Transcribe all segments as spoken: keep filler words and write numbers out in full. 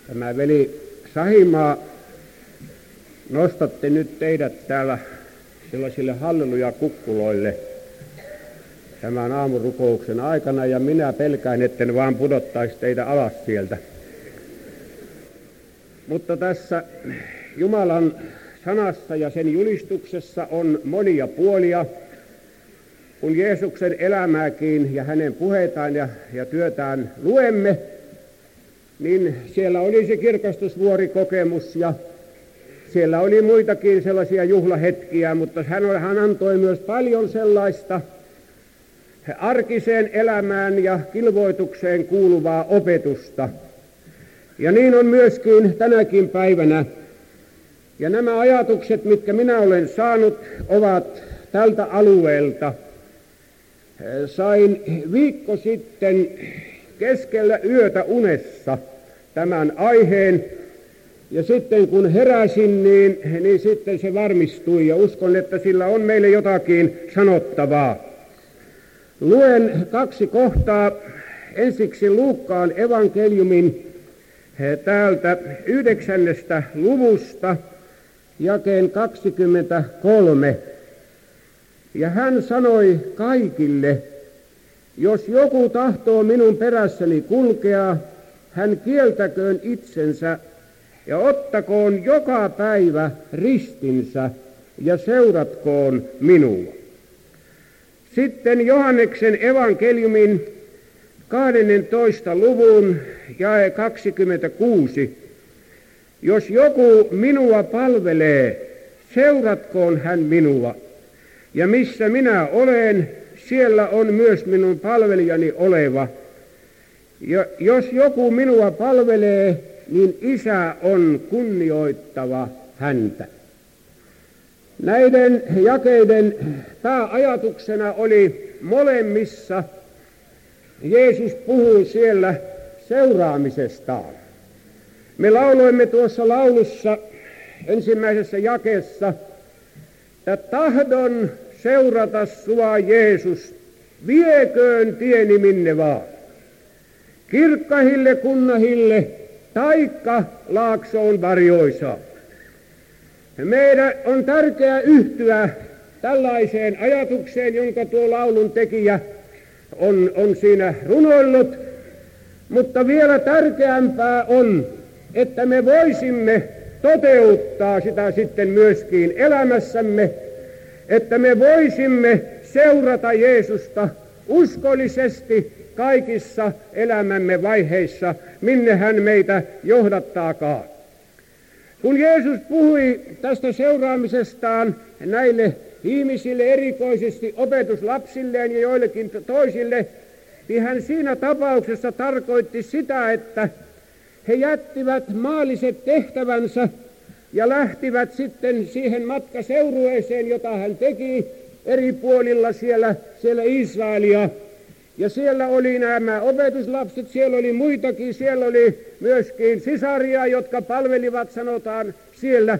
Tämä veli Sahimaa, nostatte nyt teidät täällä sellaisille halleluja-kukkuloille tämän aamurukouksen aikana, ja minä pelkään, etten vaan pudottaisi teitä alas sieltä. Mutta tässä Jumalan sanassa ja sen julistuksessa on monia puolia. Kun Jeesuksen elämääkin ja hänen puheitaan ja, ja työtään luemme, niin siellä oli se kirkastusvuorikokemus ja siellä oli muitakin sellaisia juhlahetkiä, mutta hän, hän antoi myös paljon sellaista arkiseen elämään ja kilvoitukseen kuuluvaa opetusta. Ja niin on myöskin tänäkin päivänä. Ja nämä ajatukset, mitkä minä olen saanut, ovat tältä alueelta. Sain viikko sitten keskellä yötä unessa tämän aiheen, ja sitten kun heräsin, niin, niin sitten se varmistui, ja uskon, että sillä on meille jotakin sanottavaa. Luen kaksi kohtaa, ensiksi Luukkaan evankeliumin täältä yhdeksännestä luvusta, jakeen kaksikymmentäkolme. Ja hän sanoi kaikille, jos joku tahtoo minun perässäni kulkea, hän kieltäköön itsensä ja ottakoon joka päivä ristinsä ja seuratkoon minua. Sitten Johanneksen evankeliumin kahdennentoista luvun jae kaksikymmentäkuusi. Jos joku minua palvelee, seuratkoon hän minua. Ja missä minä olen, siellä on myös minun palvelijani oleva. Ja jos joku minua palvelee, niin Isä on kunnioittava häntä. Näiden jakeiden pääajatuksena oli molemmissa, Jeesus puhuu siellä seuraamisestaan. Me lauloimme tuossa laulussa ensimmäisessä jakeessa, että tahdon seurata sua, Jeesus, vieköön tieni minne vaan. Kirkkahille kunnahille, taikka laaksoon varjoisaan. Meidän on tärkeää yhtyä tällaiseen ajatukseen, jonka tuo laulun tekijä on, on siinä runoillut, mutta vielä tärkeämpää on, että me voisimme toteuttaa sitä sitten myöskin elämässämme, että me voisimme seurata Jeesusta uskollisesti kaikissa elämämme vaiheissa, minne hän meitä johdattaakaan. Kun Jeesus puhui tästä seuraamisestaan näille ihmisille, erikoisesti opetuslapsilleen ja joillekin toisille, niin hän siinä tapauksessa tarkoitti sitä, että he jättivät maalliset tehtävänsä ja lähtivät sitten siihen matkaseurueeseen, jota hän teki eri puolilla siellä, siellä Israelia. Ja siellä oli nämä opetuslapset, siellä oli muitakin, siellä oli myöskin sisaria, jotka palvelivat, sanotaan siellä.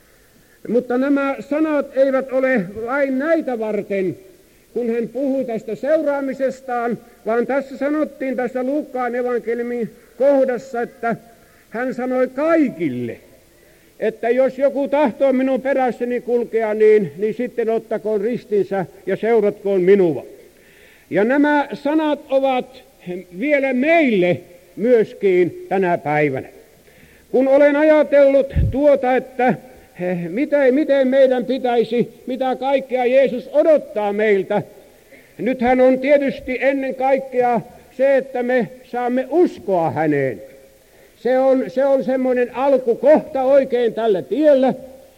Mutta nämä sanat eivät ole vain näitä varten, kun hän puhui tästä seuraamisestaan, vaan tässä sanottiin tässä Luukkaan evankeliumin kohdassa, että hän sanoi kaikille, että jos joku tahtoo minun perässäni kulkea, niin, niin sitten ottakoon ristinsä ja seuratkoon minua. Ja nämä sanat ovat vielä meille myöskin tänä päivänä. Kun olen ajatellut tuota, että miten, miten meidän pitäisi, mitä kaikkea Jeesus odottaa meiltä. Nythän on tietysti ennen kaikkea se, että me saamme uskoa häneen. Se on, se on semmoinen alkukohta oikein tällä tiellä.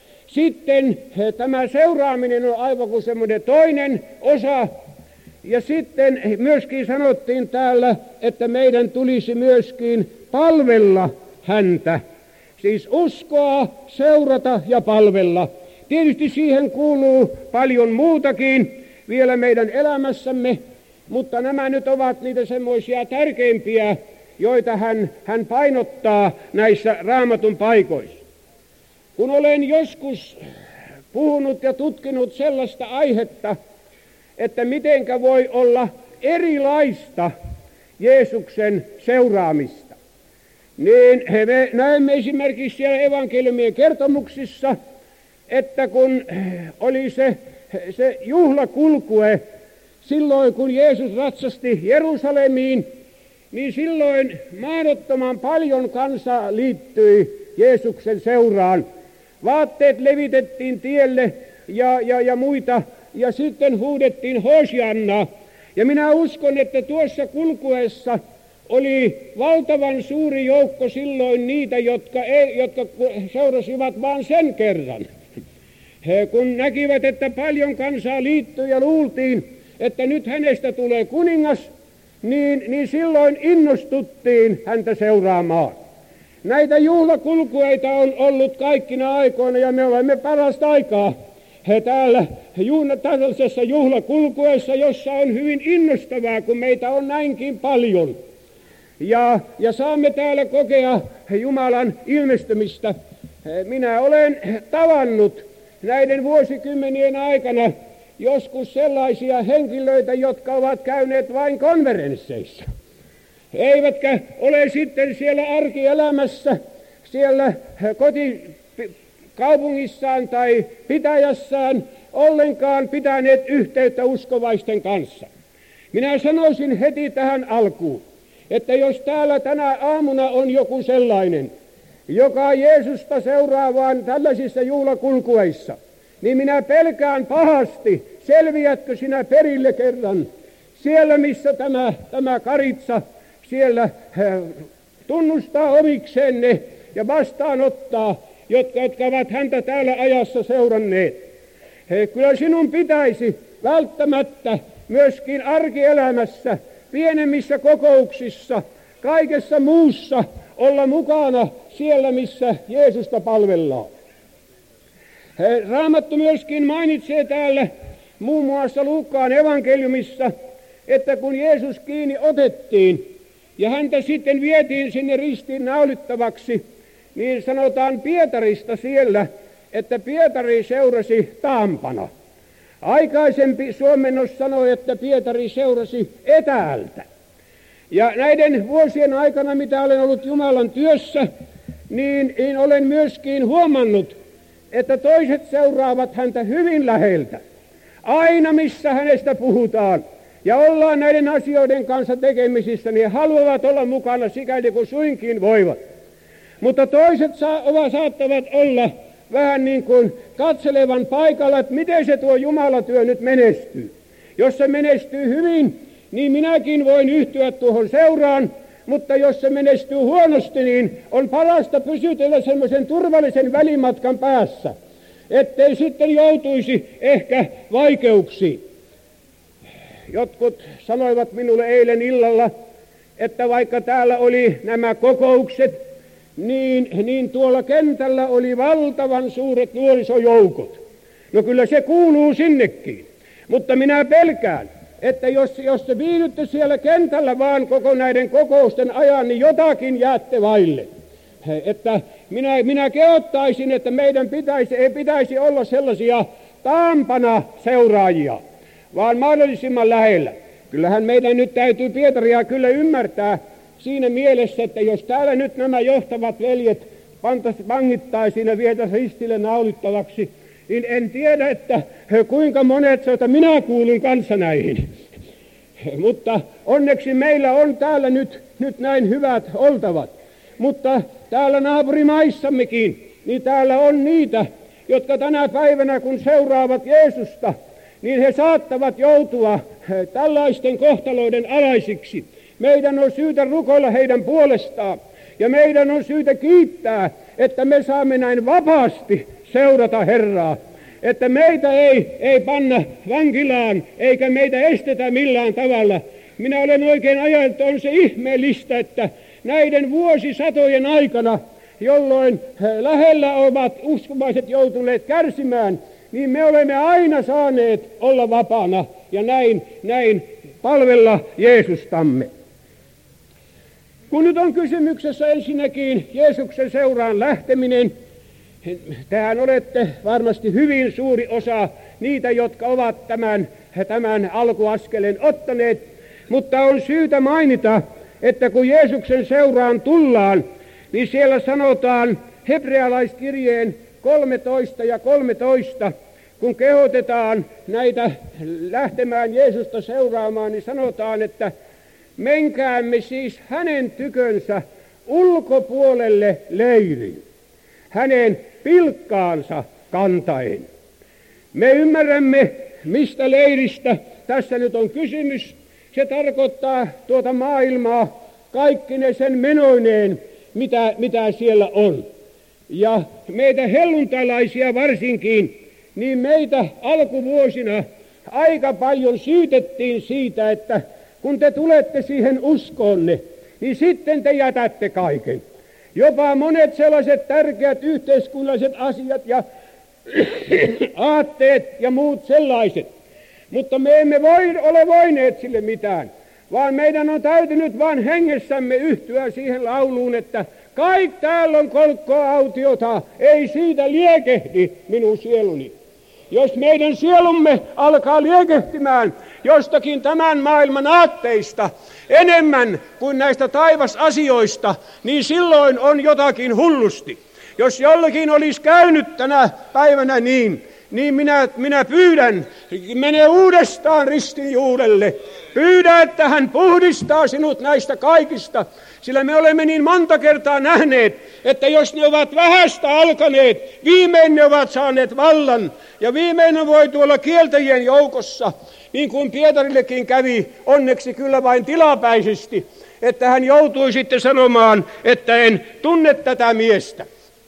Sitten tämä seuraaminen on aivan kuin semmoinen toinen osa. Ja sitten myöskin sanottiin täällä, että meidän tulisi myöskin palvella häntä. Siis uskoa, seurata ja palvella. Tietysti siihen kuuluu paljon muutakin vielä meidän elämässämme, mutta nämä nyt ovat niitä semmoisia tärkeimpiä, joita hän, hän painottaa näissä Raamatun paikoissa. Kun olen joskus puhunut ja tutkinut sellaista aihetta, että mitenkä voi olla erilaista Jeesuksen seuraamista. niin me näemme esimerkiksi siellä evankeliumien kertomuksissa, että kun oli se, se juhlakulkue, silloin kun Jeesus ratsasti Jerusalemiin, niin silloin mahdottoman paljon kansaa liittyi Jeesuksen seuraan. Vaatteet levitettiin tielle ja, ja, ja muita, ja sitten huudettiin Hosianna. Ja minä uskon, että tuossa kulkuessa oli valtavan suuri joukko silloin niitä, jotka, ei, jotka seurasivat vain sen kerran. He, kun näkivät, että paljon kansaa liittyi ja luultiin, että nyt hänestä tulee kuningas, niin, niin silloin innostuttiin häntä seuraamaan. Näitä juhlakulkueita on ollut kaikkina aikoina ja me olemme parasta aikaa he täällä tällaisessa juhlakulkuessa, jossa on hyvin innostavaa, kun meitä on näinkin paljon. Ja, ja saamme täällä kokea Jumalan ilmestymistä. Minä olen tavannut näiden vuosikymmenien aikana joskus sellaisia henkilöitä, jotka ovat käyneet vain konferensseissa. Eivätkä ole sitten siellä arkielämässä, siellä kotikaupungissaan tai pitäjässään ollenkaan pitäneet yhteyttä uskovaisten kanssa. Minä sanoisin heti tähän alkuun, että jos täällä tänä aamuna on joku sellainen, joka Jeesusta seuraa vaan tällaisissa juhlakulkueissa, niin minä pelkään pahasti, selviätkö sinä perille kerran, siellä missä tämä, tämä karitsa, siellä tunnustaa omiksenne ja vastaanottaa, jotka, jotka ovat häntä täällä ajassa seuranneet. He, kyllä sinun pitäisi välttämättä myöskin arkielämässä, pienemmissä kokouksissa, kaikessa muussa olla mukana siellä, missä Jeesusta palvellaan. He, Raamattu myöskin mainitsee täällä muun muassa Luukkaan evankeliumissa, että kun Jeesus kiinni otettiin ja häntä sitten vietiin sinne ristiin naulittavaksi, niin sanotaan Pietarista siellä, että Pietari seurasi taampana. Aikaisempi suomennos sanoi, että Pietari seurasi etäältä. Ja näiden vuosien aikana, mitä olen ollut Jumalan työssä, niin, niin olen myöskin huomannut, että toiset seuraavat häntä hyvin läheltä. Aina missä hänestä puhutaan ja ollaan näiden asioiden kanssa tekemisissä, niin haluavat olla mukana sikäli kuin suinkin voivat. Mutta toiset saa, ovat, saattavat olla vähän niin kuin katselevan paikalla, että miten se tuo Jumalatyö nyt menestyy. Jos se menestyy hyvin, niin minäkin voin yhtyä tuohon seuraan, mutta jos se menestyy huonosti, niin on parasta pysytellä semmoisen turvallisen välimatkan päässä, ettei sitten joutuisi ehkä vaikeuksiin. Jotkut sanoivat minulle eilen illalla, että vaikka täällä oli nämä kokoukset, niin, niin tuolla kentällä oli valtavan suuret nuorisojoukot. No kyllä se kuuluu sinnekin, mutta minä pelkään, että jos, jos te viihdytte siellä kentällä vaan koko näiden kokousten ajan, niin jotakin jäätte vaille. Että minä, minä kehottaisin, että meidän pitäisi, ei pitäisi olla sellaisia taampana seuraajia, vaan mahdollisimman lähellä. Kyllähän meidän nyt täytyy Pietaria kyllä ymmärtää siinä mielessä, että jos täällä nyt nämä johtavat veljet vangittaisiin ja vietäisiin ristille naulittavaksi, niin en tiedä, että kuinka monet sanoo, että minä kuulun kanssa näihin. Mutta onneksi meillä on täällä nyt, nyt näin hyvät oltavat. Mutta täällä naapurimaissammekin, niin täällä on niitä, jotka tänä päivänä kun seuraavat Jeesusta, niin he saattavat joutua tällaisten kohtaloiden alaisiksi. Meidän on syytä rukoilla heidän puolestaan ja meidän on syytä kiittää, että me saamme näin vapaasti seurata Herraa. Että meitä ei, ei panna vankilaan eikä meitä estetä millään tavalla. Minä olen oikein ajatellut, että on se ihmeellistä, että näiden vuosisatojen aikana, jolloin lähellä ovat uskomaiset joutuneet kärsimään, niin me olemme aina saaneet olla vapaana ja näin, näin palvella Jeesustamme. Kun nyt on kysymyksessä ensinnäkin Jeesuksen seuraan lähteminen, tähän olette varmasti hyvin suuri osa niitä, jotka ovat tämän, tämän alkuaskeleen ottaneet, mutta on syytä mainita, että kun Jeesuksen seuraan tullaan, niin siellä sanotaan hebrealaiskirjeen kolmetoista ja kolmetoista, kun kehotetaan näitä lähtemään Jeesusta seuraamaan, niin sanotaan, että menkäämme siis hänen tykönsä ulkopuolelle leirin, hänen pilkkaansa kantaen. Me ymmärrämme, mistä leiristä tässä nyt on kysymys. Se tarkoittaa tuota maailmaa kaikkine sen menoineen, mitä, mitä siellä on. Ja meitä helluntalaisia varsinkin, niin meitä alkuvuosina aika paljon syytettiin siitä, että kun te tulette siihen uskoonne, niin sitten te jätätte kaiken. Jopa monet sellaiset tärkeät yhteiskunnalliset asiat ja aatteet ja muut sellaiset. Mutta me emme voi, ole voineet sille mitään, vaan meidän on täytynyt vain hengessämme yhtyä siihen lauluun, että kaikki täällä on kolkkoa autiota, ei siitä liekehdi minun sieluni. Jos meidän sielumme alkaa liekehtimään jostakin tämän maailman aatteista enemmän kuin näistä taivasasioista, niin silloin on jotakin hullusti. Jos jollakin olisi käynyt tänä päivänä niin, niin minä, minä pyydän, mene uudestaan ristin juurelle. Pyydä, että hän puhdistaa sinut näistä kaikista, sillä me olemme niin monta kertaa nähneet, että jos ne ovat vähästä alkaneet, viimein ne ovat saaneet vallan, ja viimein ne voi tuolla kieltäjien joukossa, niin kuin Pietarillekin kävi, onneksi kyllä vain tilapäisesti, että hän joutui sitten sanomaan, että en tunne tätä miestä.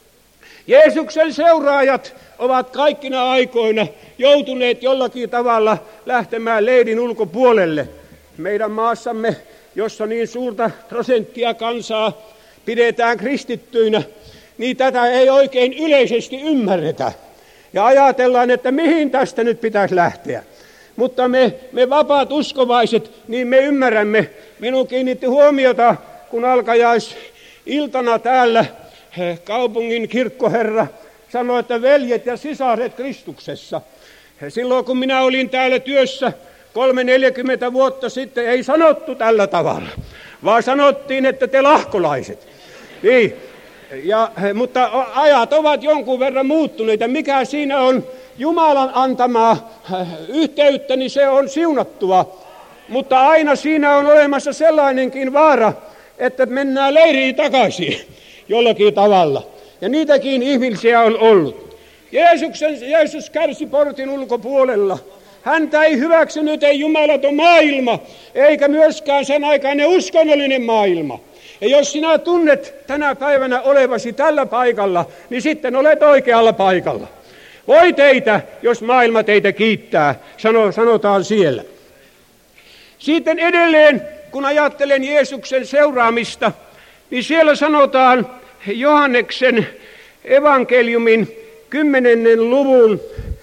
Jeesuksen seuraajat ovat kaikkina aikoina joutuneet jollakin tavalla lähtemään leirin ulkopuolelle. Meidän maassamme, jossa niin suurta prosenttia kansaa pidetään kristittyinä, niin tätä ei oikein yleisesti ymmärretä. Ja ajatellaan, että mihin tästä nyt pitäisi lähteä. Mutta me, me vapaat uskovaiset, niin me ymmärrämme. Minun kiinnitti huomiota, kun alkajaisiltana täällä kaupungin kirkkoherra sanoi, että veljet ja sisaret Kristuksessa. Silloin kun minä olin täällä työssä kolme neljäkymmentä vuotta sitten, ei sanottu tällä tavalla, vaan sanottiin, että te lahkolaiset. Niin. Ja, mutta ajat ovat jonkun verran muuttuneita. Mikä siinä on Jumalan antamaa yhteyttä, niin se on siunattua. Mutta aina siinä on olemassa sellainenkin vaara, että mennään leiriin takaisin jollakin tavalla. Ja niitäkin ihmisiä on ollut. Jeesuksen, Jeesus kärsi portin ulkopuolella. Häntä ei hyväksynyt ei jumalaton maailma, eikä myöskään sen aikainen uskonnollinen maailma. Ja jos sinä tunnet tänä päivänä olevasi tällä paikalla, niin sitten olet oikealla paikalla. Voi teitä, jos maailma teitä kiittää, sano, sanotaan siellä. Sitten edelleen, kun ajattelen Jeesuksen seuraamista, niin siellä sanotaan Johanneksen evankeliumin kymmenennen luvun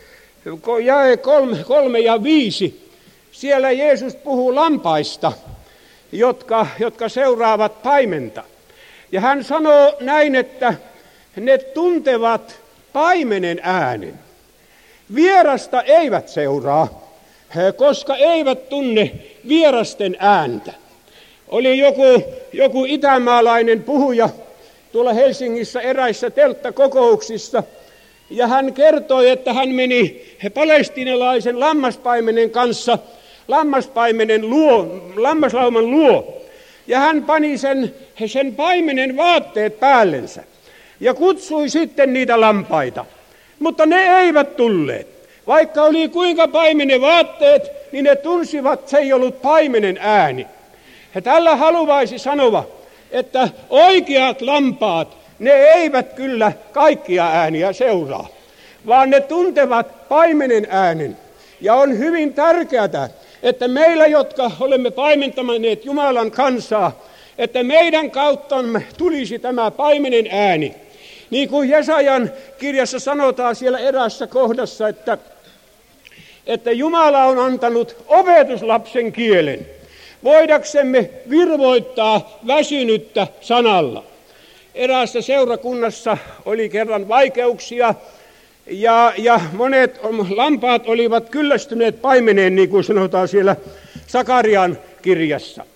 jae kolme, kolme ja viisi. Siellä Jeesus puhuu lampaista, jotka, jotka seuraavat paimenta. Ja hän sanoo näin, että ne tuntevat paimenen äänen. Vierasta eivät seuraa, koska eivät tunne vierasten ääntä. Oli joku, joku itämaalainen puhuja tuolla Helsingissä eräissä telttakokouksissa, ja hän kertoi, että hän meni palestiinalaisen lammaspaimenen kanssa lammaspaimenen luo, lammaslauman luo, ja hän pani sen, sen paimenen vaatteet päällensä ja kutsui sitten niitä lampaita. Mutta ne eivät tulleet. Vaikka oli kuinka paimenen vaatteet, niin ne tunsivat, että se ei ollut paimenen ääni. Ja tällä haluaisi sanoa, että oikeat lampaat, ne eivät kyllä kaikkia ääniä seuraa, vaan ne tuntevat paimenen äänen. Ja on hyvin tärkeää, että meillä, jotka olemme paimentaneet Jumalan kansaa, että meidän kauttamme tulisi tämä paimenen ääni. Niin kuin Jesajan kirjassa sanotaan siellä erässä kohdassa, että, että Jumala on antanut opetuslapsen kielen, voidaksemme virvoittaa väsynyttä sanalla. Eräässä seurakunnassa oli kerran vaikeuksia, ja, ja monet lampaat olivat kyllästyneet paimeneen, niin kuin sanotaan siellä Sakarian kirjassa.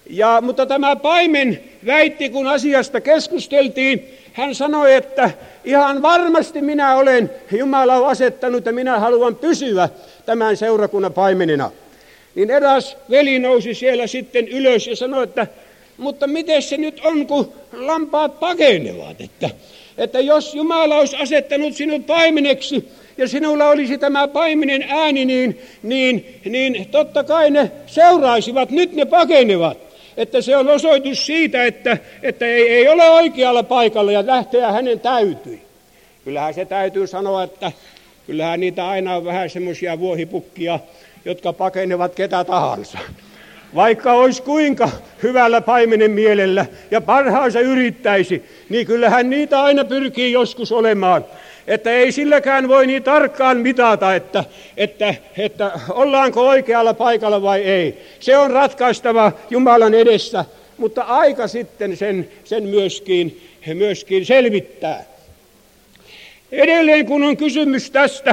Ja, mutta tämä paimen väitti, kun asiasta keskusteltiin, hän sanoi, että ihan varmasti minä olen, Jumala on asettanut ja minä haluan pysyä tämän seurakunnan paimenena. Niin eräs veli nousi siellä sitten ylös ja sanoi, että mutta miten se nyt on, kun lampaat pakenevat, että, että jos Jumala olisi asettanut sinut paimeneksi ja sinulla olisi tämä paimenen ääni, niin, niin, niin totta kai ne seuraisivat, nyt ne pakenevat. Että se on osoitus siitä, että, että ei, ei ole oikealla paikalla ja lähteä hänen täytyi. Kyllähän se täytyy sanoa, että kyllähän niitä aina on vähän semmoisia vuohipukkia, jotka pakenevat ketä tahansa. Vaikka olisi kuinka hyvällä paimenen mielellä ja parhaansa yrittäisi, niin kyllähän niitä aina pyrkii joskus olemaan. Että ei silläkään voi niin tarkkaan mitata, että, että, että ollaanko oikealla paikalla vai ei. Se on ratkaistava Jumalan edessä, mutta aika sitten sen, sen myöskin, myöskin selvittää. Edelleen kun on kysymys tästä,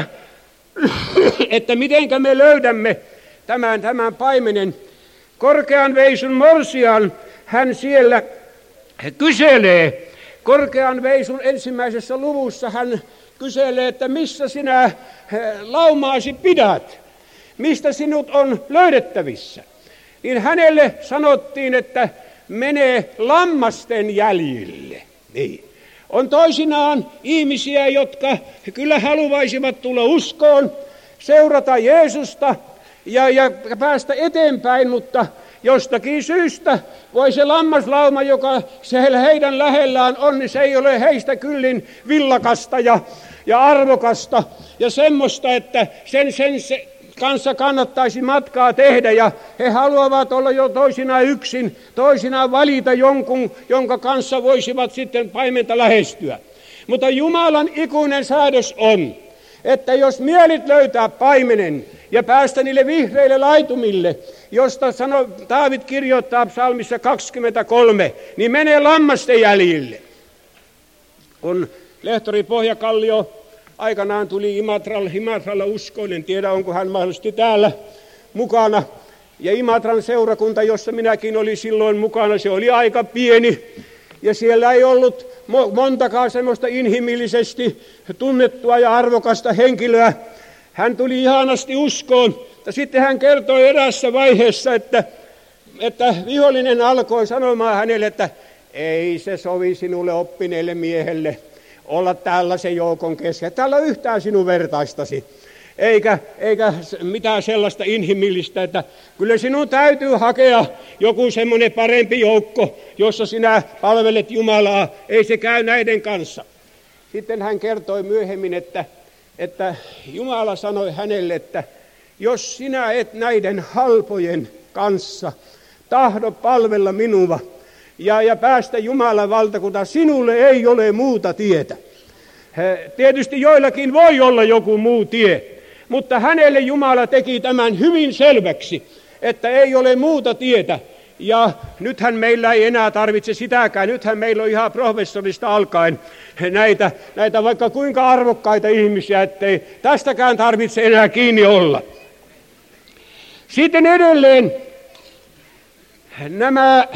että mitenkä me löydämme tämän, tämän paimenen, Korkean veisun Morsian, hän siellä kyselee, Korkean veisun ensimmäisessä luvussa hän kyselee, että missä sinä laumaasi pidät, mistä sinut on löydettävissä. Niin hänelle sanottiin, että menee lammasten jäljille. Niin. On toisinaan ihmisiä, jotka kyllä haluaisivat tulla uskoon, seurata Jeesusta ja, ja päästä eteenpäin, mutta jostakin syystä voi se lammaslauma, joka siellä heidän lähellään on, niin se ei ole heistä kyllin villakasta ja, ja arvokasta ja semmoista, että sen, sen se kanssa kannattaisi matkaa tehdä ja he haluavat olla jo toisinaan yksin, toisinaan valita jonkun, jonka kanssa voisivat sitten paimenta lähestyä. Mutta Jumalan ikuinen säädös on, että jos mielit löytää paimenen ja päästä niille vihreille laitumille, josta sano, Daavid kirjoittaa psalmissa kaksikymmentäkolme, niin menee lammasten jäljille. Kun lehtori Pohjakallio aikanaan tuli Imatralla, Imatralla uskoon, en tiedä onko hän mahdollisesti täällä mukana. Ja Imatran seurakunta, jossa minäkin olin silloin mukana, se oli aika pieni. Ja siellä ei ollut montakaan semmoista inhimillisesti tunnettua ja arvokasta henkilöä. Hän tuli ihanasti uskoon. Ja sitten hän kertoi erässä vaiheessa, että, että vihollinen alkoi sanomaan hänelle, että ei se sovi sinulle oppineelle miehelle olla tällaisen joukon keskellä. Täällä on yhtään sinun vertaistasi, eikä, eikä mitään sellaista inhimillistä, että kyllä sinun täytyy hakea joku semmoinen parempi joukko, jossa sinä palvelet Jumalaa, ei se käy näiden kanssa. Sitten hän kertoi myöhemmin, että, että Jumala sanoi hänelle, että jos sinä et näiden halpojen kanssa tahdo palvella minua, Ja, ja päästä Jumalan valtakuntaan, sinulle ei ole muuta tietä. He, tietysti joillakin voi olla joku muu tie, mutta hänelle Jumala teki tämän hyvin selväksi, että ei ole muuta tietä. Ja nythän meillä ei enää tarvitse sitäkään, nythän meillä on ihan professorista alkaen näitä, näitä vaikka kuinka arvokkaita ihmisiä, ettei tästäkään tarvitse enää kiinni olla. Sitten edelleen nämä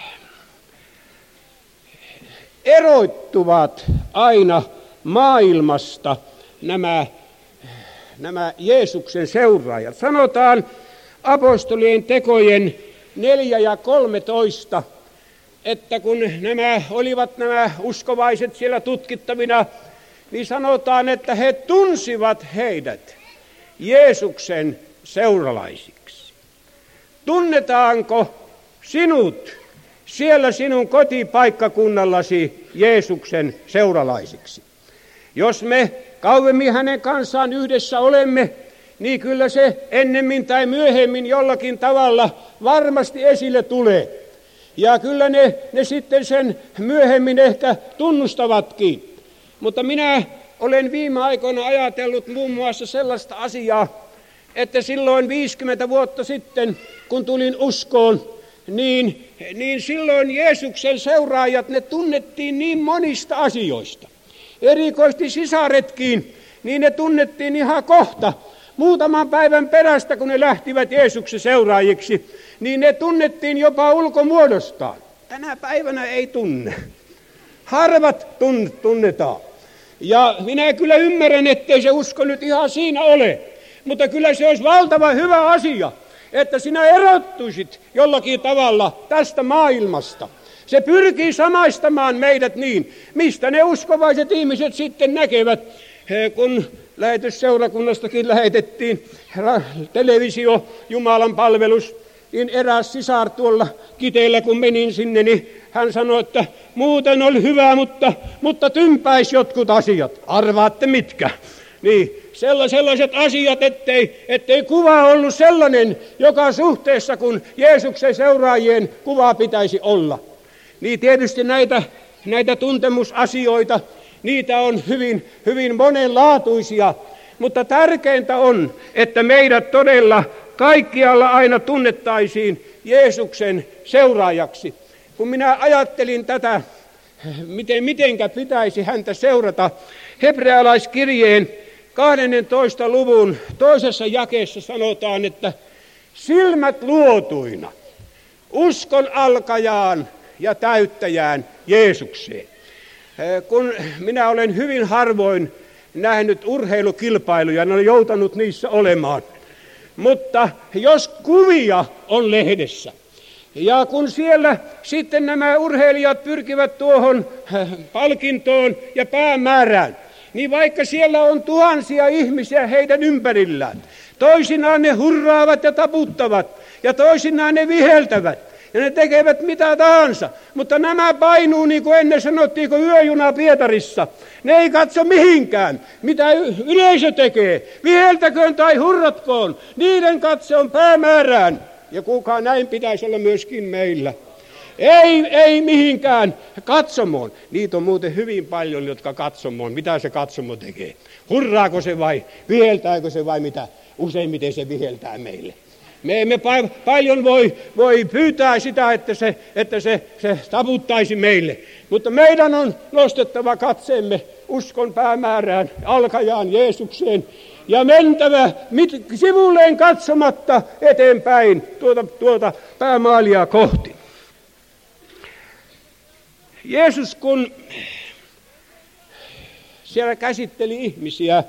eroittuvat aina maailmasta nämä, nämä Jeesuksen seuraajat. Sanotaan apostolien tekojen neljä ja kolmetoista, että kun nämä olivat nämä uskovaiset siellä tutkittavina, niin sanotaan, että he tunsivat heidät Jeesuksen seuralaisiksi. Tunnetaanko sinut siellä sinun kotipaikkakunnallasi Jeesuksen seuralaisiksi? Jos me kauemmin hänen kanssaan yhdessä olemme, niin kyllä se ennemmin tai myöhemmin jollakin tavalla varmasti esille tulee. Ja kyllä ne, ne sitten sen myöhemmin ehkä tunnustavatkin. Mutta minä olen viime aikoina ajatellut muun muassa sellaista asiaa, että silloin viisikymmentä vuotta sitten, kun tulin uskoon, Niin, niin silloin Jeesuksen seuraajat, ne tunnettiin niin monista asioista. Erikoisesti sisaretkin, niin ne tunnettiin ihan kohta. Muutaman päivän perästä, kun ne lähtivät Jeesuksen seuraajiksi, niin ne tunnettiin jopa ulkomuodostaan. Tänä päivänä ei tunne. Harvat tunnetaan. Ja minä kyllä ymmärrän, ettei se usko nyt ihan siinä ole. Mutta kyllä se olisi valtava hyvä asia, että sinä erottuisit jollakin tavalla tästä maailmasta. Se pyrkii samaistamaan meidät niin, mistä ne uskovaiset ihmiset sitten näkevät, kun lähetysseurakunnastakin lähetettiin televisio, Jumalan palvelus, niin eräs sisar tuolla Kiteellä, kun menin sinne, niin hän sanoi, että muuten oli hyvä, mutta, mutta tympäisi jotkut asiat. Arvaatte mitkä? Niin, sellaiset asiat, ettei, ettei kuva ollut sellainen, joka suhteessa kun Jeesuksen seuraajien kuva pitäisi olla. Niin tietysti näitä, näitä tuntemusasioita, niitä on hyvin, hyvin monenlaatuisia, mutta tärkeintä on, että meidät todella kaikkialla aina tunnettaisiin Jeesuksen seuraajaksi. Kun minä ajattelin tätä, miten, mitenkä pitäisi häntä seurata, hebrealaiskirjeen kahdennentoista luvun toisessa jakeessa sanotaan, että silmät luotuina uskon alkajaan ja täyttäjään Jeesukseen. Kun minä olen hyvin harvoin nähnyt urheilukilpailuja, ne on joutanut niissä olemaan. Mutta jos kuvia on lehdessä, ja kun siellä sitten nämä urheilijat pyrkivät tuohon palkintoon ja päämäärään, niin vaikka siellä on tuhansia ihmisiä heidän ympärillään, toisinaan ne hurraavat ja taputtavat, ja toisinaan ne viheltävät, ja ne tekevät mitä tahansa, mutta nämä painuu, niin kuin ennen sanottiin, kuin yöjuna Pietarissa. Ne ei katso mihinkään, mitä yleisö tekee, viheltäköön tai hurratkoon, niiden katse on päämäärään, ja kukaan näin pitäisi olla myöskin meillä. Ei, ei mihinkään katsomoon. Niitä on muuten hyvin paljon, jotka katsomoon. Mitä se katsomo tekee? Hurraako se vai viheltääkö se vai mitä? Useimmiten se viheltää meille. Me emme pa- paljon voi, voi pyytää sitä, että, se, että se, se taputtaisi meille. Mutta meidän on nostettava katseemme uskon päämäärään, alkajaan Jeesukseen. Ja mentävä mit, sivulleen katsomatta eteenpäin tuota, tuota päämaalia kohti. Jeesus, kun siellä käsitteli ihmisiä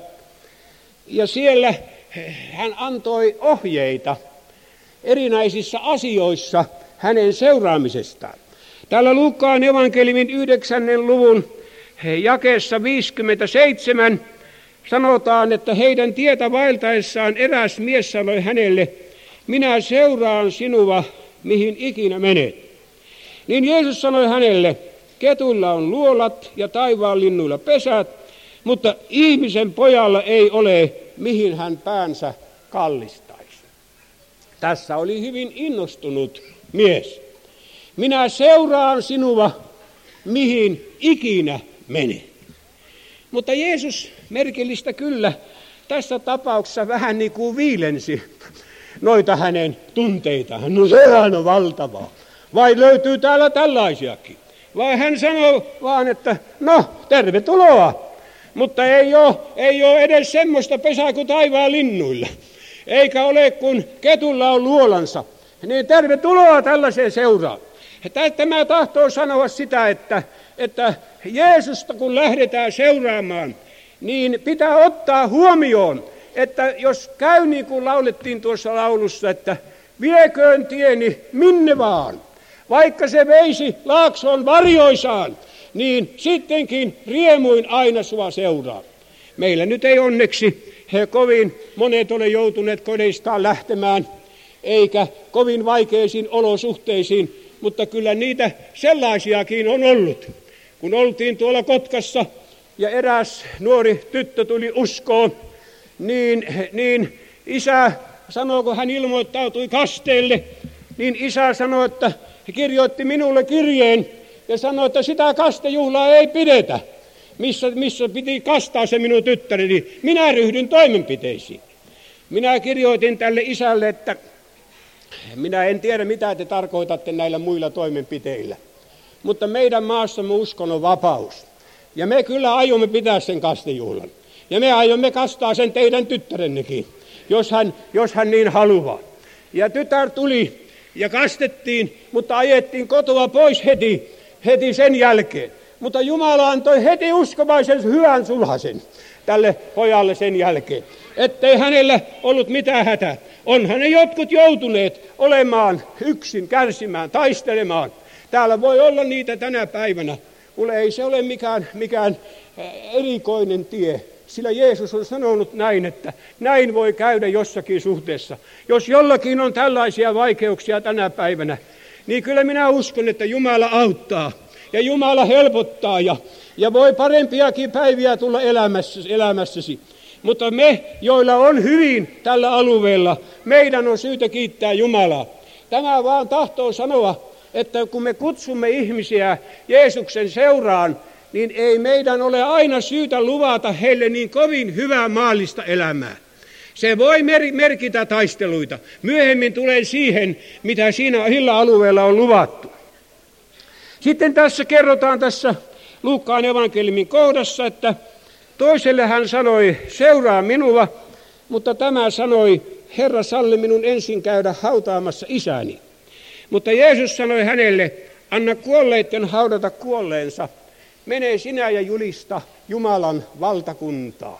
ja siellä hän antoi ohjeita erinäisissä asioissa hänen seuraamisestaan. Täällä Luukkaan evankeliumin yhdeksännen luvun jakeessa viisikymmentäseitsemän sanotaan, että heidän tietä vaeltaessaan eräs mies sanoi hänelle, minä seuraan sinua, mihin ikinä menet. Niin Jeesus sanoi hänelle, ketuilla on luolat ja taivaan linnuilla pesät, mutta ihmisen pojalla ei ole, mihin hän päänsä kallistaisi. Tässä oli hyvin innostunut mies. Minä seuraan sinua, mihin ikinä menet. Mutta Jeesus merkillistä kyllä tässä tapauksessa vähän niin kuin viilensi noita hänen tunteitaan. No sehän on valtavaa. Vai löytyy täällä tällaisiakin? Vai hän sanoo vaan, että no tervetuloa. Mutta ei ole, ei ole edes semmoista pesää kuin taivaan linnuilla. Eikä ole kun ketulla on luolansa. Niin tervetuloa tällaiseen seuraan. Tämä tahtoo sanoa sitä, että, että Jeesusta kun lähdetään seuraamaan, niin pitää ottaa huomioon, että jos käy niin kuin laulettiin tuossa laulussa, että vieköön tieni minne vaan, vaikka se veisi laaksoon varjoisaan, niin sittenkin riemuin aina sua seuraa. Meillä nyt ei onneksi he kovin monet ole joutuneet kodeistaan lähtemään, eikä kovin vaikeisiin olosuhteisiin, mutta kyllä niitä sellaisiakin on ollut. Kun oltiin tuolla Kotkassa ja eräs nuori tyttö tuli uskoon, niin, niin isä sanoi, kun hän ilmoittautui kasteelle, niin isä sanoi, että he kirjoitti minulle kirjeen ja sanoi, että sitä kastejuhlaa ei pidetä, missä, missä piti kastaa se minun tyttäreni. Minä ryhdyn toimenpiteisiin. Minä kirjoitin tälle isälle, että minä en tiedä, mitä te tarkoitatte näillä muilla toimenpiteillä. Mutta meidän maassamme uskon on vapaus. Ja me kyllä aiomme pitää sen kastejuhlan. Ja me aiomme kastaa sen teidän tyttärennekin. jos hän, jos hän niin haluaa. Ja tytär tuli ja kastettiin, mutta ajettiin kotoa pois heti, heti sen jälkeen. Mutta Jumala antoi heti uskovaisen hyvän sulhasen tälle pojalle sen jälkeen, ettei hänellä ollut mitään hätää. Onhan ne jotkut joutuneet olemaan yksin, kärsimään, taistelemaan. Täällä voi olla niitä tänä päivänä. Kuule, ei se ole mikään, mikään erikoinen tie, sillä Jeesus on sanonut näin, että näin voi käydä jossakin suhteessa. Jos jollakin on tällaisia vaikeuksia tänä päivänä, niin kyllä minä uskon, että Jumala auttaa ja Jumala helpottaa ja, ja voi parempiakin päiviä tulla elämässäsi, elämässäsi. Mutta me, joilla on hyvin tällä alueella, meidän on syytä kiittää Jumalaa. Tämä vaan tahtoo sanoa, että kun me kutsumme ihmisiä Jeesuksen seuraan, niin ei meidän ole aina syytä luvata heille niin kovin hyvää maallista elämää. Se voi merkitä taisteluita. Myöhemmin tulee siihen, mitä siinä sillä alueella on luvattu. Sitten tässä kerrotaan tässä Luukkaan evankeliumin kohdassa, että toiselle hän sanoi, seuraa minua, mutta tämä sanoi, Herra, salli minun ensin käydä hautaamassa isäni. Mutta Jeesus sanoi hänelle, anna kuolleiden haudata kuolleensa, mene sinä ja julista Jumalan valtakuntaa.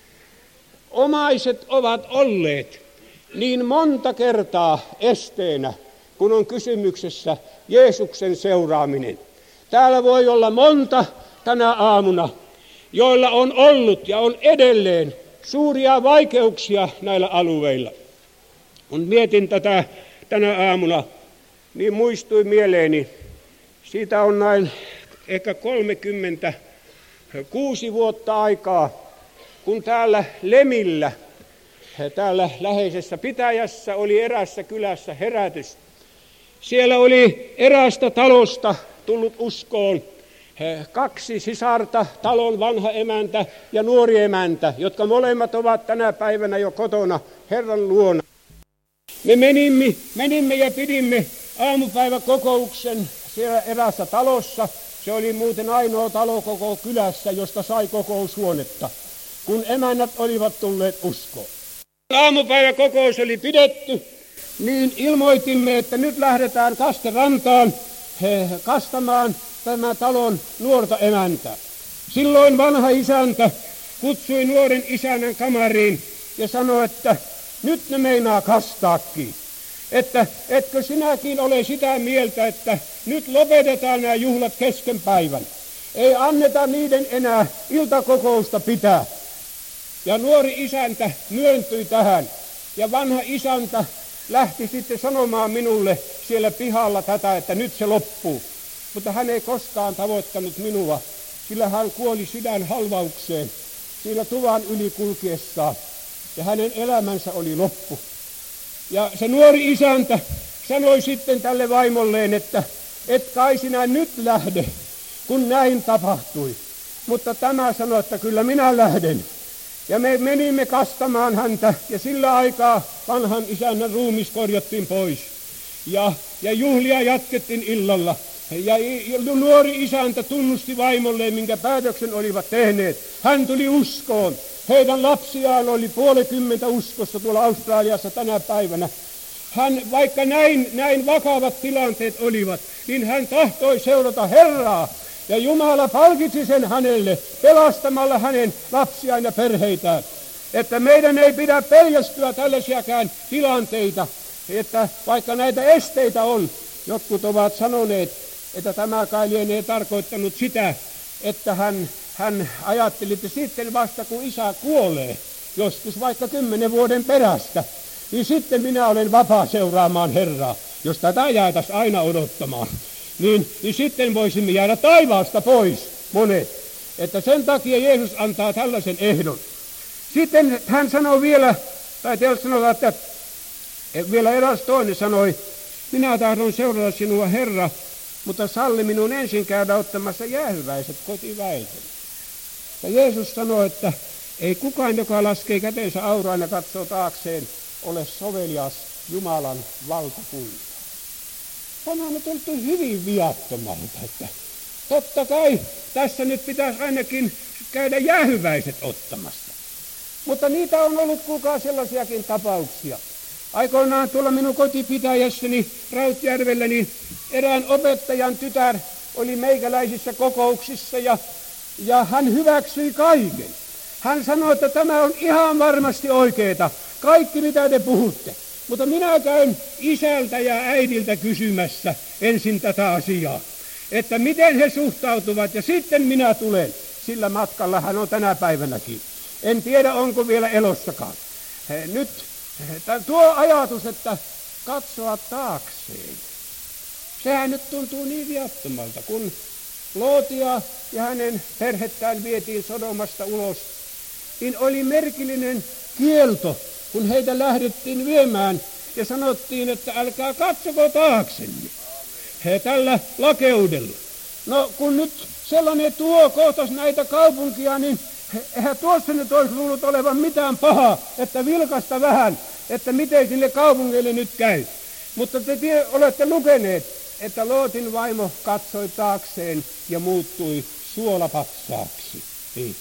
Omaiset ovat olleet niin monta kertaa esteenä, kun on kysymyksessä Jeesuksen seuraaminen. Täällä voi olla monta tänä aamuna, joilla on ollut ja on edelleen suuria vaikeuksia näillä alueilla. Kun mietin tätä tänä aamuna, niin muistui mieleeni, siitä on näin ehkä kolmekymmentäkuusi vuotta aikaa, kun täällä Lemillä, täällä läheisessä pitäjässä, oli erässä kylässä herätys. Siellä oli erästä talosta tullut uskoon kaksi sisarta, talon vanha emäntä ja nuori emäntä, jotka molemmat ovat tänä päivänä jo kotona Herran luona. Me menimme, menimme ja pidimme aamupäiväkokouksen siellä erässä talossa. Se oli muuten ainoa talo koko kylässä, josta sai kokoushuonetta, kun emännät olivat tulleet uskoon. Aamupäiväkokous oli pidetty, niin ilmoitimme, että nyt lähdetään kasterantaan kastamaan tämän talon nuorta emäntää. Silloin vanha isäntä kutsui nuoren isännän kamariin ja sanoi, että nyt ne meinaa kastaakin. Että etkö sinäkin ole sitä mieltä, että nyt lopetetaan nämä juhlat kesken päivän. Ei anneta niiden enää iltakokousta pitää. Ja nuori isäntä myöntyi tähän. Ja vanha isäntä lähti sitten sanomaan minulle siellä pihalla tätä, että nyt se loppuu. Mutta hän ei koskaan tavoittanut minua, sillä hän kuoli sydänhalvaukseen siellä tuvan yli kulkiessaan. Ja hänen elämänsä oli loppu. Ja se nuori isäntä sanoi sitten tälle vaimolleen, että et kai sinä nyt lähde, kun näin tapahtui. Mutta tämä sanoi, että kyllä minä lähden. Ja me menimme kastamaan häntä ja sillä aikaa vanhan isännän ruumis korjattiin pois. Ja, ja juhlia jatkettiin illalla. Ja, ja nuori isäntä tunnusti vaimolleen, minkä päätöksen olivat tehneet. Hän tuli uskoon. Heidän lapsiaan oli puolikymmentä uskossa tuolla Australiassa tänä päivänä. Hän, vaikka näin, näin vakavat tilanteet olivat, niin hän tahtoi seurata Herraa. Ja Jumala palkitsi sen hänelle pelastamalla hänen lapsiaan ja perheitään. Että meidän ei pidä peljästyä tällaisiakään tilanteita, että vaikka näitä esteitä on, jotkut ovat sanoneet, että tämä kai lienee tarkoittanut sitä, että hän, hän ajatteli, että sitten vasta kun isä kuolee, joskus vaikka kymmenen vuoden perästä, niin sitten minä olen vapaa seuraamaan Herraa, jos tätä jäätäisiin aina odottamaan. Niin, niin sitten voisimme jäädä taivaasta pois, monet. Että sen takia Jeesus antaa tällaisen ehdon. Sitten hän sanoi vielä, tai teillä sanotaan, että vielä eräs toinen sanoi, minä tahdon seurata sinua, Herra, mutta salli minun ensin käydä ottamassa jäähyväiset kotiväisen. Ja Jeesus sanoi, että ei kukaan, joka laskee kätensä auraan ja katsoo taakseen, ole sovelias Jumalan valtakunta. Tämä on tultu hyvin viattomalta, että totta kai tässä nyt pitäisi ainakin käydä jäähyväiset ottamassa. Mutta niitä on ollut kuulkaa sellaisiakin tapauksia. Aikoinaan tuolla minun kotipitäjässäni Rautjärvellä niin erään opettajan tytär oli meikäläisissä kokouksissa ja, ja hän hyväksyi kaiken. Hän sanoi, että tämä on ihan varmasti oikeeta, kaikki mitä te puhutte. Mutta minä käyn isältä ja äidiltä kysymässä ensin tätä asiaa, että miten he suhtautuvat ja sitten minä tulen. Sillä matkalla hän on tänä päivänäkin. En tiedä, onko vielä elossakaan. Nyt tuo ajatus, että katsoa taakseen. Sehän nyt tuntuu niin viattomalta, kun Lootia ja hänen perhettään vietiin Sodomasta ulos, niin oli merkillinen kielto, kun heitä lähdettiin viemään ja sanottiin, että älkää katsoko taaksenne. He tällä lakeudella. No kun nyt sellainen tuo kohtas näitä kaupunkia, niin eihän tuossa nyt olisi luullut olevan mitään pahaa, että vilkasta vähän, että miten sille kaupungeille nyt käy. Mutta te tie, olette lukeneet, että Lootin vaimo katsoi taakseen ja muuttui suolapatsaaksi. Niin.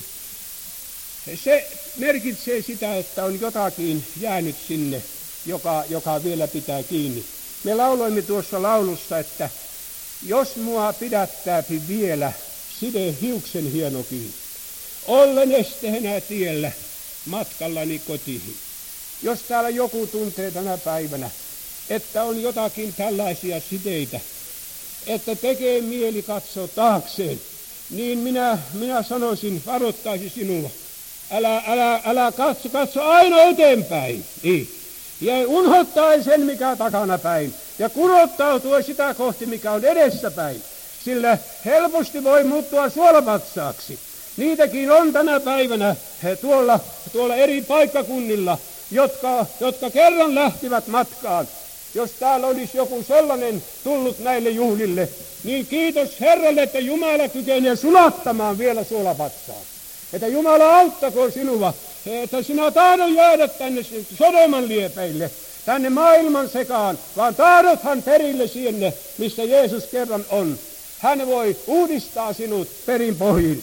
Se merkitsee sitä, että on jotakin jäänyt sinne, joka, joka vielä pitää kiinni. Me lauloimme tuossa laulussa, että jos mua pidättääpi vielä side hiuksen hieno kiinni, ollen esteenä tiellä matkallani kotiin. Jos täällä joku tuntee tänä päivänä, että on jotakin tällaisia siteitä, että tekee mieli katsoa taakseen, niin minä, minä sanoisin, varoittaisin sinua. Älä, älä, älä katso, katso aina eteenpäin. Niin. Ja unhoittaa sen, mikä takana päin. Ja kurottautua sitä kohti, mikä on edessäpäin. Sillä helposti voi muuttua suolapatsaaksi. Niitäkin on tänä päivänä he, tuolla, tuolla eri paikkakunnilla, jotka, jotka kerran lähtivät matkaan. Jos täällä olisi joku sellainen tullut näille juhlille, niin kiitos Herralle, että Jumala kykenee sulattamaan vielä suolapatsaan. Että Jumala auttakoon sinua, että sinä tahdot jäädä tänne Sodoman liepeille, tänne maailman sekaan, vaan tahdothan perille sinne, missä Jeesus kerran on. Hän voi uudistaa sinut perin pohjin.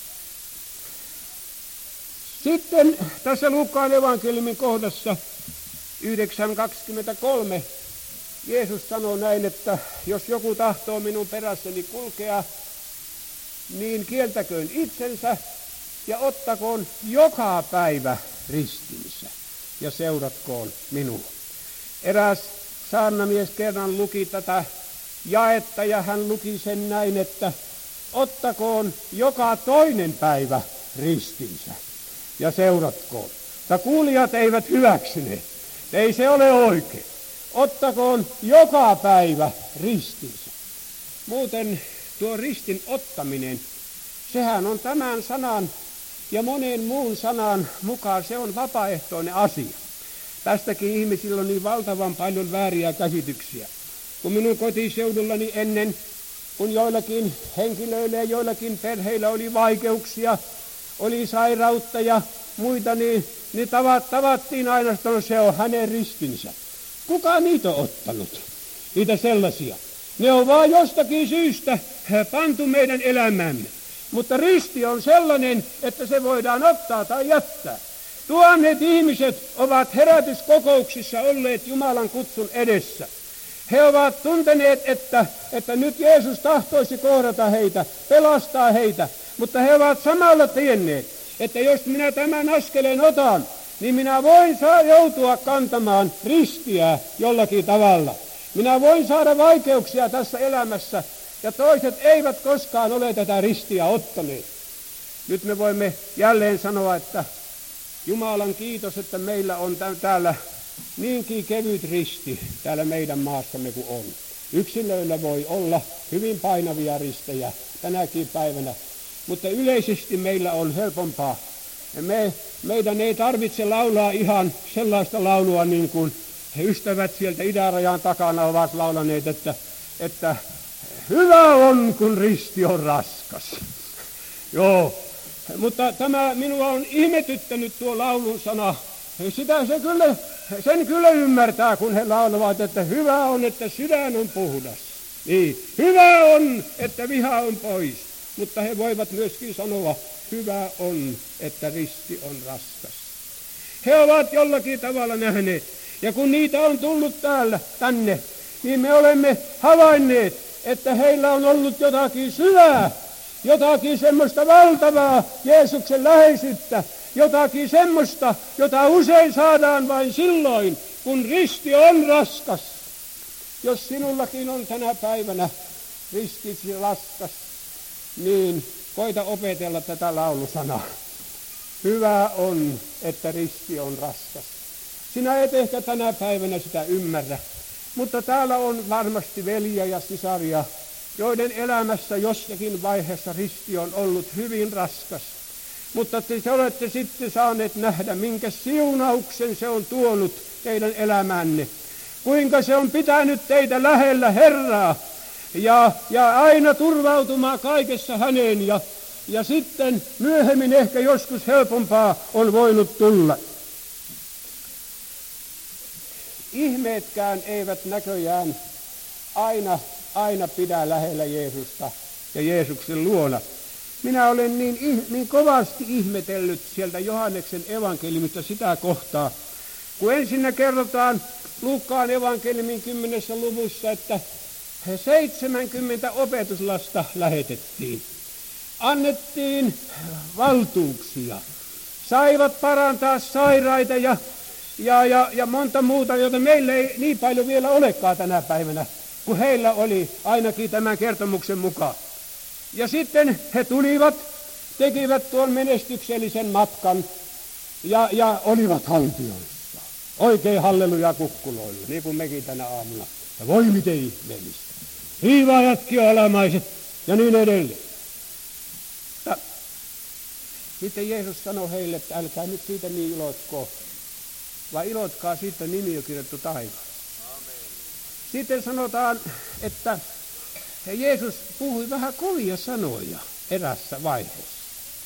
Sitten tässä Luukkaan evankeliumin kohdassa yhdeksän kaksikymmentäkolme Jeesus sanoo näin, että jos joku tahtoo minun perässäni kulkea, niin kieltäköön itsensä ja ottakoon joka päivä ristinsä ja seuratkoon minua. Eräs saarnamies kerran luki tätä jaetta ja hän luki sen näin, että ottakoon joka toinen päivä ristinsä ja seuratkoon. Mutta kuulijat eivät hyväksyneet. Ei se ole oikein. Ottakoon joka päivä ristinsä. Muuten tuo ristin ottaminen, sehän on tämän sanan ja monen muun sanan mukaan, se on vapaaehtoinen asia. Tästäkin ihmisillä on niin valtavan paljon vääriä käsityksiä. Kun minun kotiseudullani ennen, kun joillakin henkilöillä ja joillakin perheillä oli vaikeuksia, oli sairautta ja muita, niin, niin tavat, tavattiin aina, että se on hänen ristinsä. Kuka niitä on ottanut? Niitä sellaisia. Ne on vaan jostakin syystä pantu meidän elämäämme. Mutta risti on sellainen, että se voidaan ottaa tai jättää. Tuhannet ihmiset ovat herätyskokouksissa olleet Jumalan kutsun edessä. He ovat tunteneet, että, että nyt Jeesus tahtoisi kohdata heitä, pelastaa heitä. Mutta he ovat samalla tienneet, että jos minä tämän askeleen otan, niin minä voin saa joutua kantamaan ristiä jollakin tavalla. Minä voin saada vaikeuksia tässä elämässä, ja toiset eivät koskaan ole tätä ristiä ottaneet. Nyt me voimme jälleen sanoa, että Jumalan kiitos, että meillä on täällä niinkin kevyt risti täällä meidän maassamme kuin on. Yksilöillä voi olla hyvin painavia ristejä tänäkin päivänä, mutta yleisesti meillä on helpompaa. Me, meidän ei tarvitse laulaa ihan sellaista laulua niin kuin he ystävät sieltä itärajan takana ovat laulaneet, että, että hyvä on, kun risti on raskas. Joo, mutta tämä minua on ihmetyttänyt tuo laulun sana. Sitä se kyllä, sen kyllä ymmärtää, kun he laulavat, että hyvä on, että sydän on puhdas. Niin, hyvä on, että viha on pois. Mutta he voivat myöskin sanoa, hyvä on, että risti on raskas. he ovat jollakin tavalla nähneet. Ja kun niitä on tullut täällä tänne, niin me olemme havainneet, että heillä on ollut jotakin syvää, jotakin semmoista valtavaa Jeesuksen läheisyyttä, jotakin semmoista, jota usein saadaan vain silloin, kun risti on raskas. Jos sinullakin on tänä päivänä ristisi raskas, niin koita opetella tätä laulusanaa. Hyvä on, että risti on raskas. Sinä et ehkä tänä päivänä sitä ymmärrä, mutta täällä on varmasti veljiä ja sisaria, joiden elämässä jossakin vaiheessa risti on ollut hyvin raskas. Mutta te, te olette sitten saaneet nähdä, minkä siunauksen se on tuonut teidän elämänne. Kuinka se on pitänyt teitä lähellä Herraa ja, ja aina turvautumaan kaikessa häneen. Ja, ja sitten myöhemmin ehkä joskus helpompaa on voinut tulla. Ihmeetkään eivät näköjään aina, aina pidä lähellä Jeesusta ja Jeesuksen luona. Minä olen niin, niin kovasti ihmetellyt sieltä Johanneksen evankeliumista sitä kohtaa, kun ensinnä kerrotaan Luukkaan evankeliumin kymmenessä luvussa, että seitsemänkymmentä opetuslasta lähetettiin. Annettiin valtuuksia. Saivat parantaa sairaita ja, ja, ja, ja monta muuta, joita meillä ei niin paljon vielä olekaan tänä päivänä, kun heillä oli ainakin tämän kertomuksen mukaan. Ja sitten he tulivat, tekivät tuon menestyksellisen matkan ja, ja olivat haltioissa. Oikein halleluja kukkuloilla, niin kuin mekin tänä aamuna. Ja voi miten ihmeellistä. Riivaajatkin alamaiset ja niin edelleen. Ja sitten Jeesus sanoi heille, että älkää nyt siitä niin ilotko, vaan ilotkaa siitä nimi on kirjattu taivaassa. Sitten sanotaan, että Jeesus puhui vähän kovia sanoja erässä vaiheessa.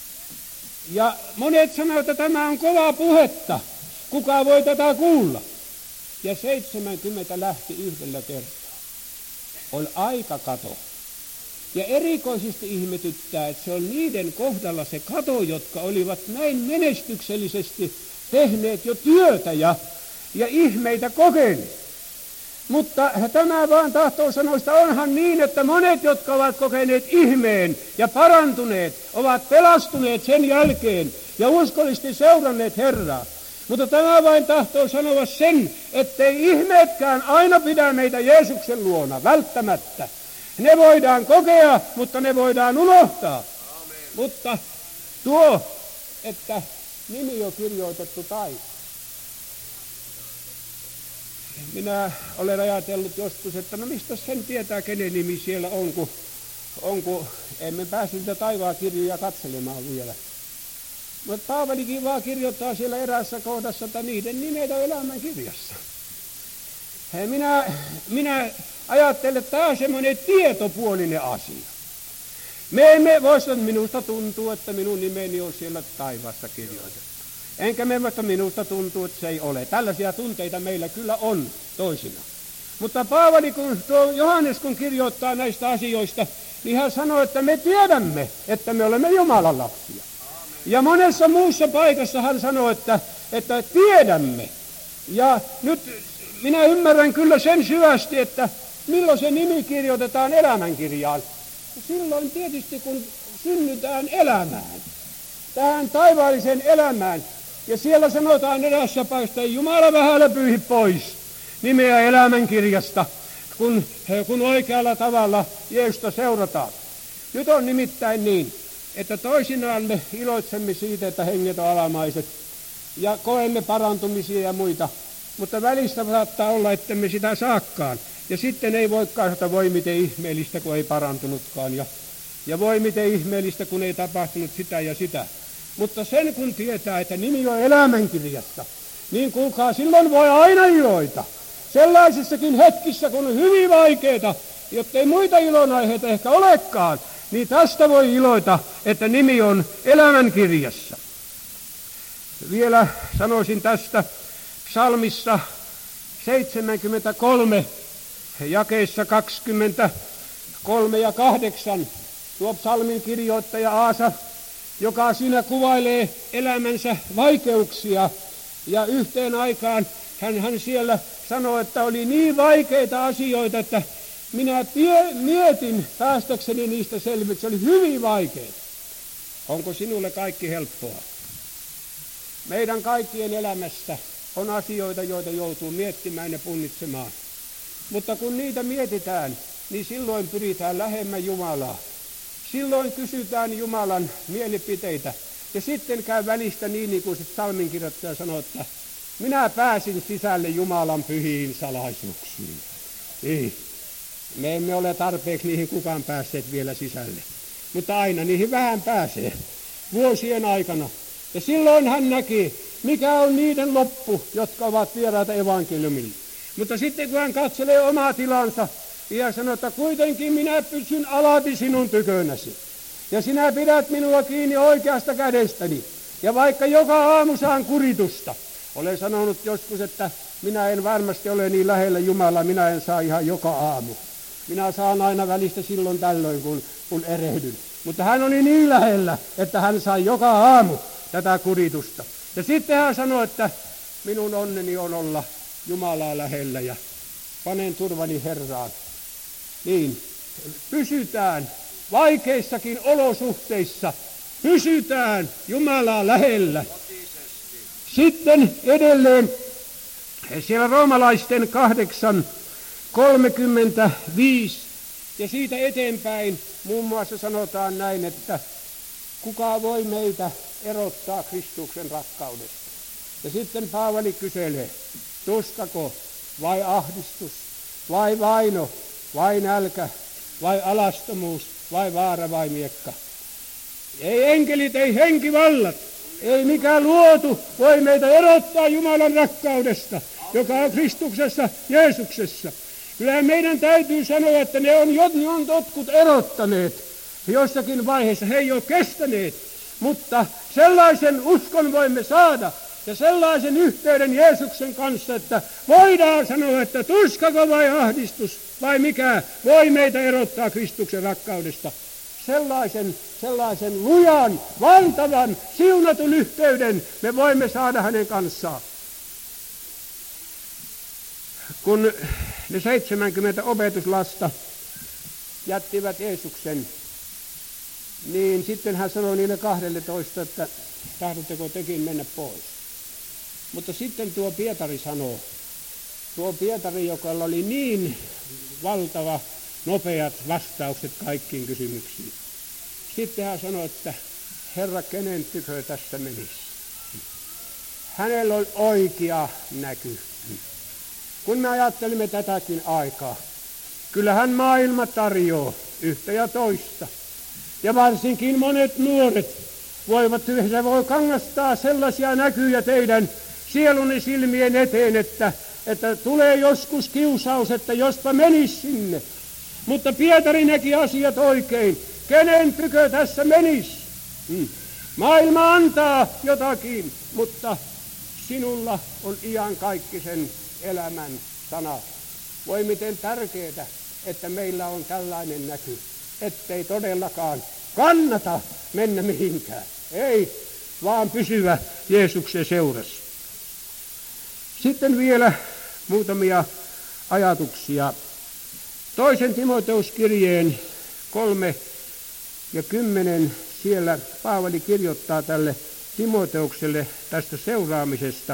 Ja monet sanoivat, että tämä on kovaa puhetta. Kuka voi tätä kuulla? Ja seitsemänkymmentä lähti yhdellä kertaa. Oli aikakato. Ja erikoisesti ihmetyttää, että se on niiden kohdalla se kato, jotka olivat näin menestyksellisesti tehneet jo työtä ja, ja ihmeitä kokeneet. Mutta tämä vaan tahtoo sanoa, että onhan niin, että monet, jotka ovat kokeneet ihmeen ja parantuneet, ovat pelastuneet sen jälkeen ja uskollisesti seuranneet Herraa. Mutta tämä vain tahtoo sanoa sen, ettei ihmeetkään aina pidä meitä Jeesuksen luona, välttämättä. Ne voidaan kokea, mutta ne voidaan unohtaa. Amen. Mutta tuo, että nimi on kirjoitettu taivaassa. Minä olen ajatellut joskus, että no mistä sen tietää, kenen nimi siellä on, kun, on, kun emme pääse niitä taivaan kirjoja katselemaan vielä. Mutta Paavalikin vaan kirjoittaa siellä eräässä kohdassa, että niiden nimet on elämän kirjassa. Minä, minä ajattelen, että tämä on semmoinen tietopuolinen asia. Me emme voi sanoa, että minusta tuntuu, että minun nimeni on siellä taivaassa kirjoitettu. Enkä me voi, minusta tuntuu, että se ei ole. Tällaisia tunteita meillä kyllä on toisinaan. Mutta Paavali, kun tuo Johannes kun kirjoittaa näistä asioista, niin hän sanoo, että me tiedämme, että me olemme Jumalan lapsia. Ja monessa muussa paikassa hän sanoo, että, että tiedämme. Ja nyt minä ymmärrän kyllä sen syvästi, että milloin se nimi kirjoitetaan elämänkirjaan. Silloin tietysti kun synnytään elämään, tähän taivaalliseen elämään. Ja siellä sanotaan erässä paikassa, että Jumala vähällä pyyhi pois nimeä elämänkirjasta, kun, kun oikealla tavalla Jeesusta seurataan. Nyt on nimittäin niin, että toisinaan me iloitsemme siitä, että henget on alamaiset ja koemme parantumisia ja muita, mutta välistä saattaa olla, että me sitä saakkaan. Ja sitten ei voikaan sanoa, voi miten ihmeellistä, kun ei parantunutkaan ja, ja voi miten ihmeellistä, kun ei tapahtunut sitä ja sitä. Mutta sen kun tietää, että nimi on elämänkirjassa, niin kuulkaa, silloin voi aina iloita. Sellaisissakin hetkissä, kun on hyvin vaikeita, jottei muita ilonaiheita ehkä olekaan, niin tästä voi iloita, että nimi on elämänkirjassa. Vielä sanoisin tästä psalmissa seitsemänkymmentäkolme, jakeissa kaksikymmentäkolme ja kahdeksan, tuo psalmin kirjoittaja Aasaf, joka siinä kuvailee elämänsä vaikeuksia Ja yhteen aikaan hän, hän siellä sanoi, että oli niin vaikeita asioita, että minä tie, mietin päästäkseni niistä selviksi. Se oli hyvin vaikeaa. Onko sinulle kaikki helppoa? Meidän kaikkien elämässä on asioita, joita joutuu miettimään ja punnitsemaan. Mutta kun niitä mietitään, niin silloin pyritään lähemmän Jumalaa. Silloin kysytään Jumalan mielipiteitä. Ja sitten käy välistä niin, niin kuin se psalminkirjoittaja sanoo, että minä pääsin sisälle Jumalan pyhiin salaisuuksiin. Ei. Me emme ole tarpeeksi niihin kukaan päässeet vielä sisälle. Mutta aina niihin vähän pääsee vuosien aikana. Ja silloin hän näki, mikä on niiden loppu, jotka ovat vieraita evankeliumille. Mutta sitten kun hän katselee omaa tilansa ja sanoo, että kuitenkin minä pysyn alati sinun tykönäsi. Ja sinä pidät minua kiinni oikeasta kädestäni. Ja vaikka joka aamu saan kuritusta. Olen sanonut joskus, että minä en varmasti ole niin lähellä Jumalaa, minä en saa ihan joka aamu. Minä saan aina välistä silloin tällöin, kun, kun erehdyn. Mutta hän oli niin lähellä, että hän sai joka aamu tätä kuritusta. Ja sitten hän sanoi, että minun onneni on olla Jumalaa lähellä ja panen turvani Herraan. Niin, pysytään vaikeissakin olosuhteissa, pysytään Jumalaa lähellä. Sitten edelleen siellä roomalaisten kahdeksan kolmekymmentäviisi ja siitä eteenpäin muun muassa sanotaan näin, että kuka voi meitä erottaa Kristuksen rakkaudesta. Ja sitten Paavali kyselee, tuskako vai ahdistus, vai vaino, vai nälkä, vai alastomuus, vai vaara, vai miekka. Ei enkelit, ei henkivallat, ei mikään luotu voi meitä erottaa Jumalan rakkaudesta, joka on Kristuksessa, Jeesuksessa. Kyllä meidän täytyy sanoa, että ne on, ne on jotkut erottaneet jossakin vaiheessa, he ei ole kestäneet, mutta sellaisen uskon voimme saada ja sellaisen yhteyden Jeesuksen kanssa, että voidaan sanoa, että tuskako vai ahdistus vai mikä voi meitä erottaa Kristuksen rakkaudesta. Sellaisen, sellaisen lujan, valtavan, siunatun yhteyden me voimme saada hänen kanssaan. Kun ne seitsemänkymmentä opetuslasta jättivät Jeesuksen, niin sitten hän sanoi niille kahdelletoista, että tahdotteko tekin mennä pois. Mutta sitten tuo Pietari sanoo, tuo Pietari, joka oli niin valtava, nopeat vastaukset kaikkiin kysymyksiin. Sitten hän sanoi, että Herra, kenen tykö tässä menisi? Hänellä on oikea näky. Kun me ajattelimme tätäkin aikaa, kyllähän maailma tarjoaa yhtä ja toista. Ja varsinkin monet nuoret voivat, se voi kangastaa sellaisia näkyjä teidän sielunne silmien eteen, että, että tulee joskus kiusaus, että jospa menisi sinne. Mutta Pietari näki asiat oikein. Kenen tykö tässä menisi? Hmm. Maailma antaa jotakin, mutta sinulla on iankaikkisen elämän sana. Voi miten tärkeää, että meillä on tällainen näky, ettei todellakaan kannata mennä mihinkään. Ei, vaan pysyvä Jeesuksen seurassa. Sitten vielä muutamia ajatuksia. Toisen Timoteuskirjeen kolme ja kymmenen siellä Paavali kirjoittaa tälle Timoteukselle tästä seuraamisesta.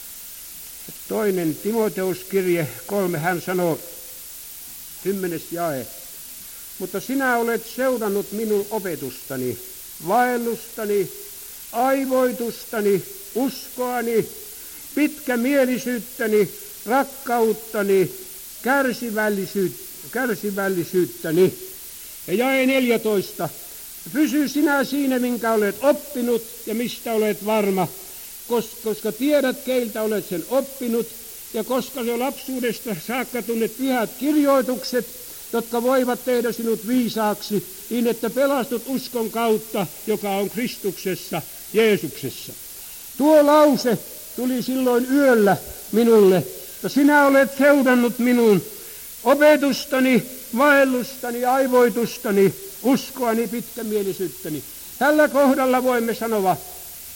Toinen Timoteuskirje kolme, hän sanoo, kymmenes jae. Mutta sinä olet seurannut minun opetustani, vaellustani, aivoitustani, uskoani, pitkämielisyyttäni, rakkauttani, kärsivällisyyttä, kärsivällisyyttäni. Ja jae neljätoista. Pysy sinä siinä, minkä olet oppinut ja mistä olet varma, koska tiedät, keiltä olet sen oppinut, ja koska jo lapsuudesta saakka tunnet pyhät kirjoitukset, jotka voivat tehdä sinut viisaaksi, niin että pelastut uskon kautta, joka on Kristuksessa, Jeesuksessa. Tuo lause tuli silloin yöllä minulle, ja sinä olet seurannut minun opetustani, vaellustani, aivoitustani, uskoani, pitkämielisyyttäni. Tällä kohdalla voimme sanoa,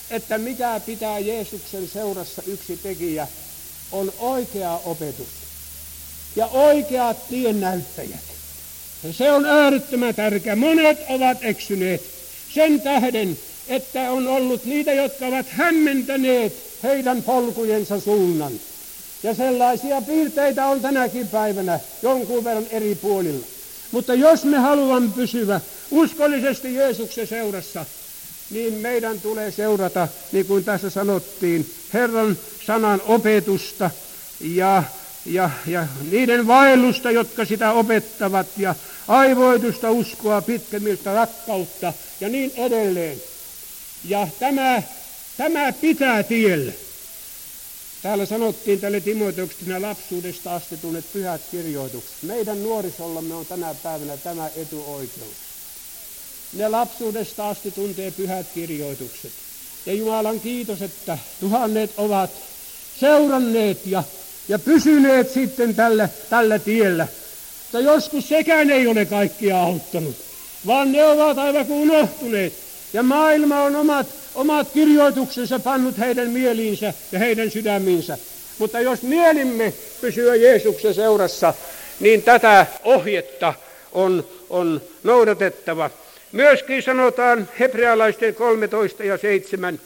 että mikä pitää Jeesuksen seurassa yksi tekijä, on oikea opetus ja oikeat tiennäyttäjät. Ja se on äärettömän tärkeä. Monet ovat eksyneet sen tähden, että on ollut niitä, jotka ovat hämmentäneet heidän polkujensa suunnan. Ja sellaisia piirteitä on tänäkin päivänä jonkun verran eri puolilla. Mutta jos me haluamme pysyä uskollisesti Jeesuksen seurassa, niin meidän tulee seurata, niin kuin tässä sanottiin, Herran sanan opetusta ja, ja, ja niiden vaellusta, jotka sitä opettavat, ja aivoitusta uskoa, pitkämielistä rakkautta ja niin edelleen. Ja tämä, tämä pitää tielle. Täällä sanottiin tälle Timoteuksen lapsuudesta asti tunnet pyhät kirjoitukset. Meidän nuorisollamme on tänä päivänä tämä etuoikeus. Ne lapsuudesta asti tuntee pyhät kirjoitukset. Ja Jumalan kiitos, että tuhannet ovat seuranneet ja, ja pysyneet sitten tällä, tällä tiellä. Mutta joskus sekään ei ole kaikkia auttanut, vaan ne ovat aivan kuin unohtuneet. Ja maailma on omat, omat kirjoituksensa pannut heidän mieliinsä ja heidän sydämiinsä. Mutta jos mielimme pysyä Jeesuksen seurassa, niin tätä ohjetta on, on noudatettava. Myöskin sanotaan hebrealaisten kolmetoista ja seitsemän,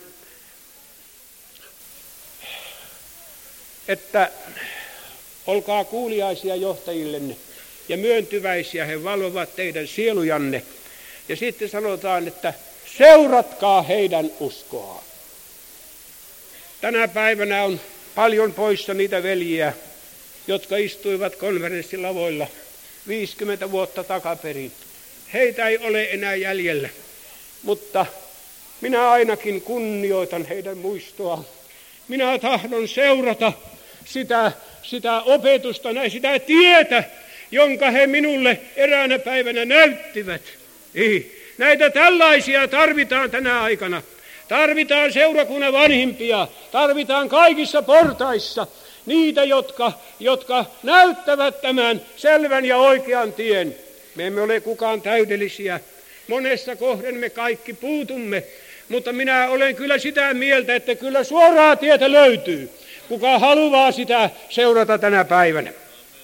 että olkaa kuuliaisia johtajillenne ja myöntyväisiä, he valvovat teidän sielujanne. Ja sitten sanotaan, että seuratkaa heidän uskoaan. Tänä päivänä on paljon poissa niitä veljiä, jotka istuivat konferenssilavoilla viisikymmentä vuotta takaperin. Heitä ei ole enää jäljellä, mutta minä ainakin kunnioitan heidän muistoaan. Minä tahdon seurata sitä, sitä opetusta, sitä tietä, jonka he minulle eräänä päivänä näyttivät. Ei. Näitä tällaisia tarvitaan tänä aikana. Tarvitaan seurakunnan vanhimpia, tarvitaan kaikissa portaissa niitä, jotka, jotka näyttävät tämän selvän ja oikean tien. Me emme ole kukaan täydellisiä. Monessa kohden me kaikki puutumme, mutta minä olen kyllä sitä mieltä, että kyllä suoraa tietä löytyy, kuka haluaa sitä seurata tänä päivänä.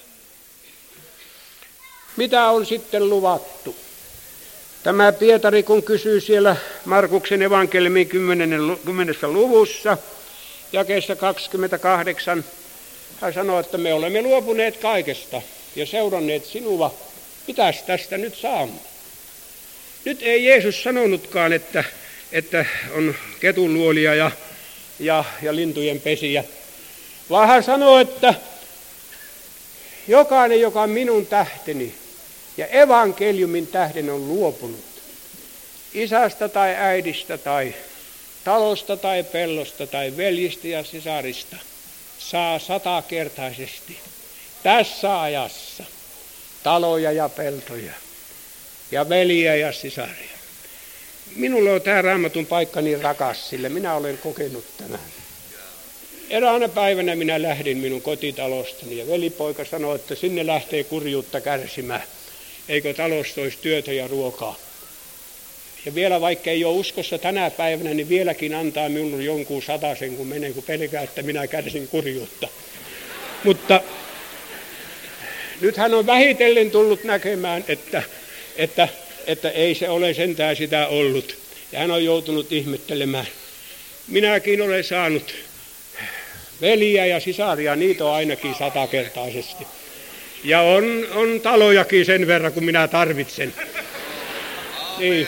Mitä on sitten luvattu? Tämä Pietari, kun kysyy siellä Markuksen evankeliumin kymmenessä luvussa, jakeessa kaksikymmentäkahdeksan, hän sanoo, että me olemme luopuneet kaikesta ja seuranneet sinua. Mitäs tästä nyt saamme? Nyt ei Jeesus sanonutkaan, että, että on ketunluolia ja, ja, ja lintujen pesiä, vaan hän sanoo, että jokainen, joka minun tähteni ja evankeliumin tähden on luopunut isästä tai äidistä tai talosta tai pellosta tai veljistä ja sisarista, saa satakertaisesti tässä ajassa taloja ja peltoja ja veliä ja sisaria. Minulle on tämä Raamatun paikka niin rakas, sillä minä olen kokenut tämän. Eräänä päivänä minä lähdin minun kotitalostani ja velipoika sanoi, että sinne lähtee kurjuutta kärsimään. Eikö talosta olisi työtä ja ruokaa? Ja vielä vaikka ei ole uskossa tänä päivänä, niin vieläkin antaa minulle jonkun satasen, kun menen, kun pelkää, että minä kärsin kurjuutta. Mutta nyt hän on vähitellen tullut näkemään, että, että, että ei se ole sentään sitä ollut. Ja hän on joutunut ihmettelemään. Minäkin olen saanut veliä ja sisaria, niitä on ainakin satakertaisesti. Ja on, on talojakin sen verran, kun minä tarvitsen. Niin.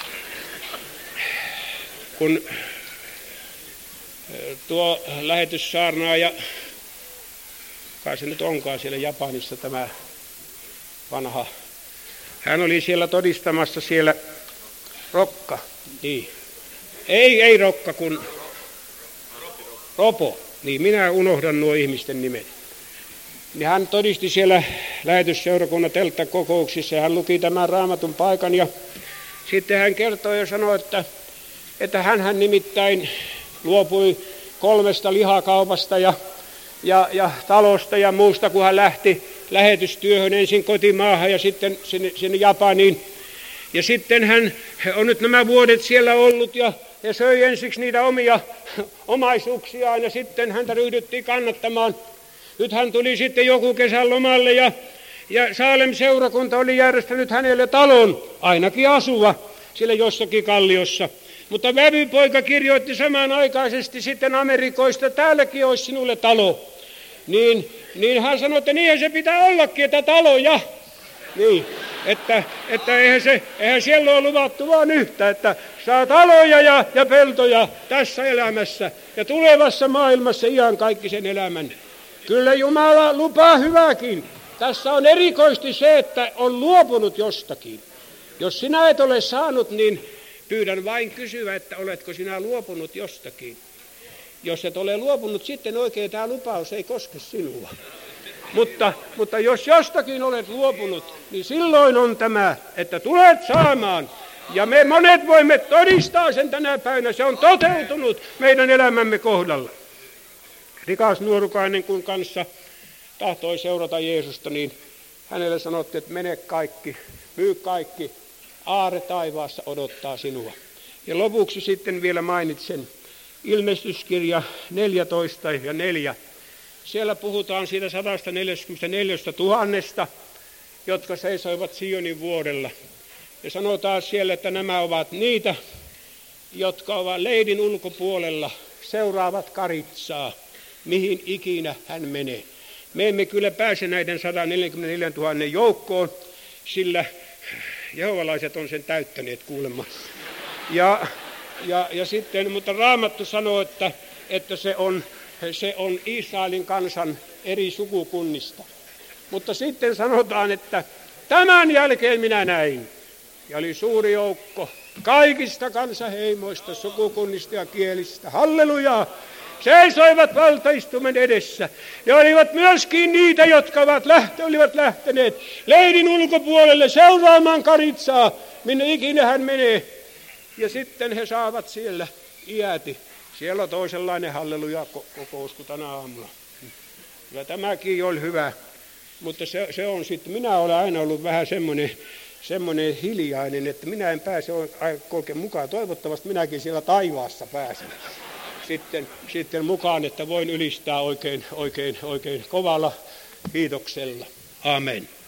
Kun tuo lähetyssaarnaaja, kai se nyt onkaan siellä Japanissa tämä vanha, hän oli siellä todistamassa siellä Rokka, niin. Ei, ei Rokka, kun Ropo, niin minä unohdan nuo ihmisten nimet. Niin hän todisti siellä lähetysseurakunnan telttakokouksissa ja hän luki tämän Raamatun paikan ja sitten hän kertoi ja sanoi, että, että hän nimittäin luopui kolmesta lihakaupasta ja, ja, ja talosta ja muusta, kun hän lähti lähetystyöhön ensin kotimaahan ja sitten sinne, sinne Japaniin. Ja sitten hän on nyt nämä vuodet siellä ollut ja ja söi ensiksi niitä omia omaisuuksiaan ja sitten häntä ryhdyttiin kannattamaan. Nyt hän tuli sitten joku kesän lomalle ja, ja Saalem seurakunta oli järjestänyt hänelle talon, ainakin asua siellä jossakin kalliossa. Mutta vävypoika kirjoitti samanaikaisesti sitten Amerikoista, täälläkin olisi sinulle talo. Niin, niin hän sanoi, että niinhän se pitää ollakin, että taloja. Niin, että, että eihän, se, eihän siellä ole luvattu vaan yhtä, että saa taloja ja, ja peltoja tässä elämässä ja tulevassa maailmassa ihan kaikki sen elämän. Kyllä Jumala lupaa hyväkin. Tässä on erikoisesti se, että on luopunut jostakin. Jos sinä et ole saanut, niin pyydän vain kysyä, että oletko sinä luopunut jostakin. Jos et ole luopunut, sitten oikein tämä lupaus ei koske sinua. Mutta, mutta jos jostakin olet luopunut, niin silloin on tämä, että tulet saamaan. Ja me monet voimme todistaa sen tänä päivänä. Se on toteutunut meidän elämämme kohdalla. Rikas nuorukainen, kun kanssa tahtoi seurata Jeesusta, niin hänelle sanottiin, että mene kaikki, myy kaikki, aare taivaassa odottaa sinua. Ja lopuksi sitten vielä mainitsen ilmestyskirja neljätoista ja neljä. Siellä puhutaan siitä sata neljäkymmentäneljätuhatta, jotka seisoivat Sionin vuorella. Ja sanotaan siellä, että nämä ovat niitä, jotka ovat leidin ulkopuolella, seuraavat karitsaa, mihin ikinä hän menee. Me emme kyllä pääse näiden sata neljäkymmentäneljätuhatta joukkoon, sillä jehovalaiset on sen täyttäneet kuulemma. Ja, ja, ja sitten, mutta Raamattu sanoo, että, että se on, se on Israelin kansan eri sukukunnista. Mutta sitten sanotaan, että tämän jälkeen minä näin, ja oli suuri joukko kaikista kansaheimoista, sukukunnista ja kielistä. Hallelujaa! Seisoivat valtaistumen edessä. Ja olivat myöskin niitä, jotka ovat lähtö, olivat lähteneet leidin ulkopuolelle seuraamaan karitsaa, minne ikinä hän menee. Ja sitten he saavat siellä iäti. Siellä on toisenlainen halleluja-kokous kuin tänä aamulla. Ja tämäkin oli hyvä. Mutta se, se on sitten, minä olen aina ollut vähän semmoinen, semmoinen hiljainen, että minä en pääse oikein mukaan. Toivottavasti minäkin siellä taivaassa pääsen. Sitten, sitten mukaan, että voin ylistää oikein, oikein, oikein kovalla kiitoksella. Amen.